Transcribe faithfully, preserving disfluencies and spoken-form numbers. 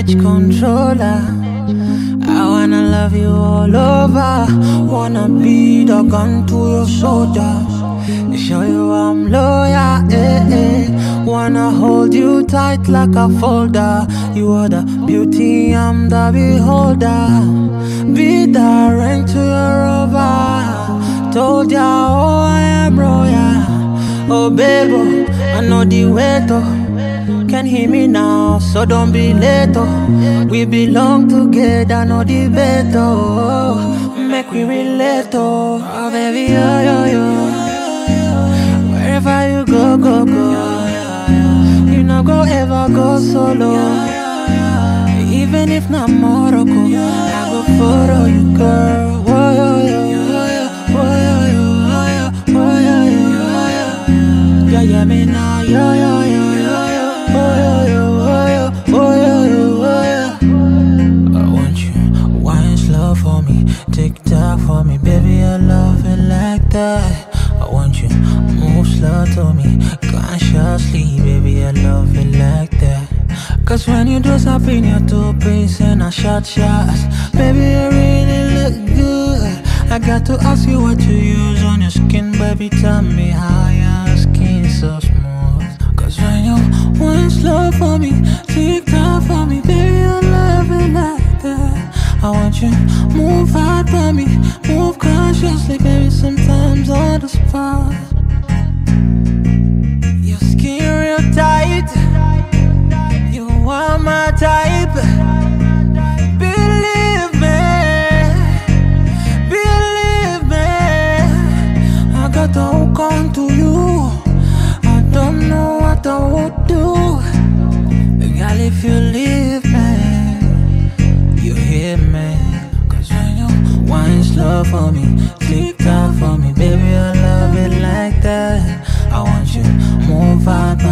damage controller. I wanna love you all over. Wanna be the gun to your soldiers. Show you I'm loyal, eh, eh. Wanna hold you tight like a folder. You are the beauty, I'm the beholder. Be the ring to your rover. Told ya, oh, I am royal. Oh, baby, I know the way to. Can hear me now, so don't be late, oh. We belong together, no debate, oh. Make we relate, oh. Oh, baby, yo, yo, yo. Wherever you go, go, go. You no go ever go solo. Even if not Morocco, I go follow you, girl. Whoa, yo, yo, yo, yo. Whoa, yo, yo, yo, yo. Whoa, yo, yo, yo, yo. Yeah, yeah, me now, yo, yo, yo, yo, yo. Whoa, yo, yo, whoa, yo. Whoa, yo, yo, whoa, yo. I want you, wine slow for me, tick tock for me, baby, I love it like that. I want you, move slow to me, consciously, baby, I love it like that. Cause when you dress up in your two-piece and I shot shots, baby, you really look good. I got to ask you what you use on your skin, baby, tell me how your skin's so smooth. Cause when you went slow for me, tick tock for me, baby, I love it like that. I want you, move hard for me, move consciously, baby, sometimes on the spot. Your skin real tight, you are my type. Believe me, believe me, I got to hook on to you. I don't know what I would do, girl, if you leave me. You hear me? Cause when you wine slow for me, tick tock for me, baby, I love it like that. I want you, move out.